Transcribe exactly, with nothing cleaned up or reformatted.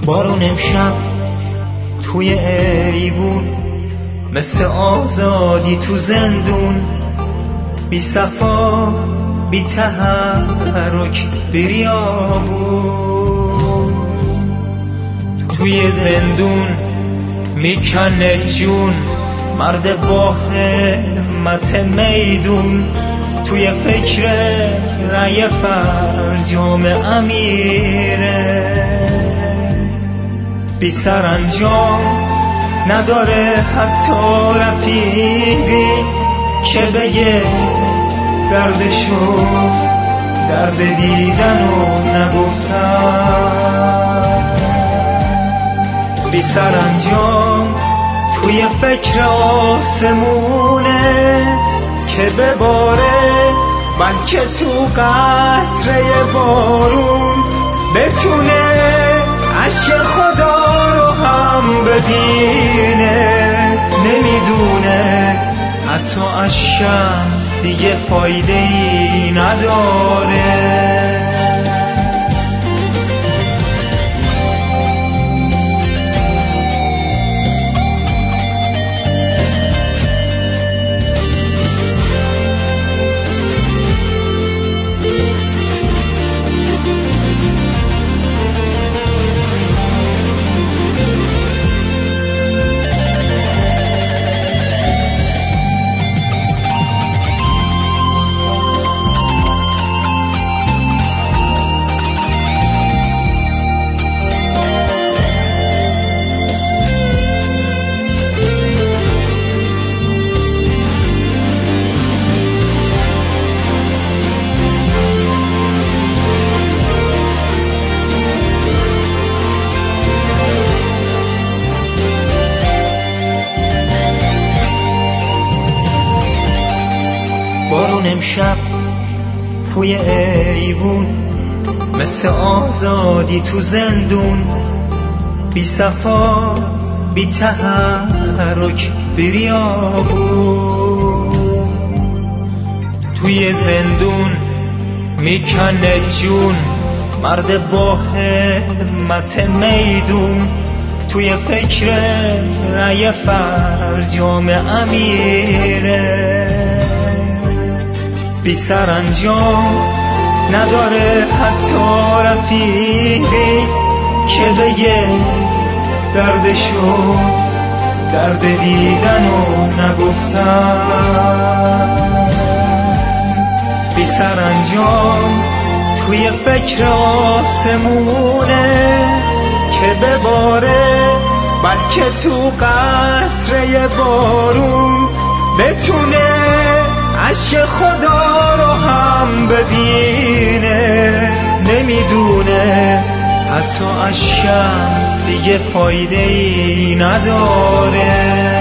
بارون امشب توی ایوون، مثل آزادی تو زندون، بی صفا بی تحرک بریابون. توی زندون میکنه جون مرد با همت میدون، توی فکر رأی فرجام امیره. بی سرانجام نداره حتی رفیقی که بگه دردشو، درد دیدنو نگفتم. بی سرانجام توی فکر آسمونه که بباره، بلکه تو قطره بارون بتونه عشق خدا رو هم ببینه. نمیدونه حتی عشقم دیگه فایده ای نداره. بارون امشب توی ایوون، مثل آزادی تو زندون، بی صفا بی تحرک بریابون. توی زندون میکنه جون مرد با همت میدون، توی فکر رأی فرجام امیره. بی سرانجام نداره حتی رفیقی که بگه دردشو، درد دیدنو نگفتم. بی سرانجام توی فکر آسمونه که بباره، بلکه تو قطره بارون بتونه عشق خدا رو هم ببینه. نمیدونه حتی عشقم دیگه فایده ای نداره.